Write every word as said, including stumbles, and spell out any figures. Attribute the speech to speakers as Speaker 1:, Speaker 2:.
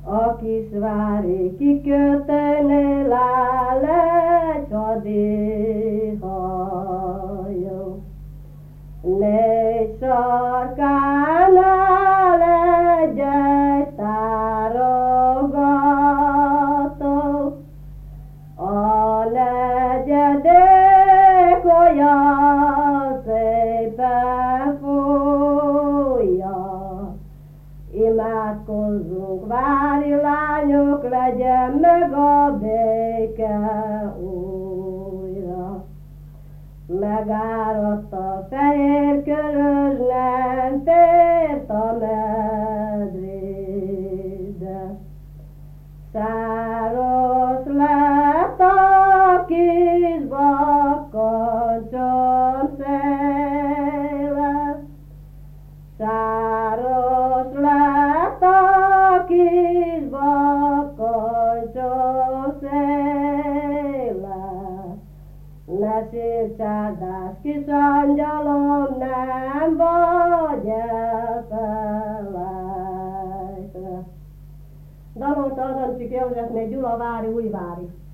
Speaker 1: A Kisvári kikötőnél áll egy hadihajó. Négy sarkán áll egy-egy tárogató, a negyedik olyan szépen fújja. Imádkozzunk, vári lányok, legyen meg a béke újra. Megáradt a fehér körös, nem tért a medrébe. Száros lett a kis bakkancsom széle. Száros lett a kis bakkancsom széle. Ne sírj, csárdás kis angyalom, nem vagy elfelejtve. Dalolta Adamcsik József, még Gyulavári, Újvári.